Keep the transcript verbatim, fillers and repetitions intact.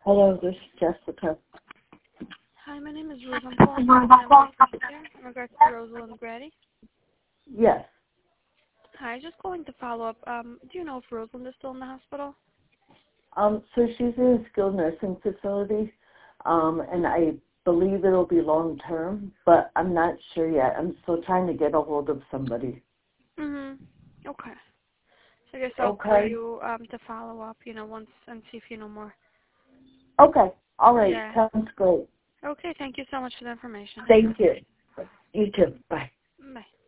Hello, this is Jessica. Hi, my name is Ruth. I'm calling from Family Care in regards to Rosalind Grady. Yes. Hi, just calling to follow up. Um, do you know if Rosalind is still in the hospital? Um, so she's in a skilled nursing facility, um, and I believe it'll be long term, but I'm not sure yet. I'm still trying to get a hold of somebody. Mm-hmm. Okay. So I guess I'll Okay. call you um, to follow up, you know, once and see if you know more. Okay. All right. Yeah. Sounds great. Okay, thank you so much for the information. Thank you. You too. Bye. Bye.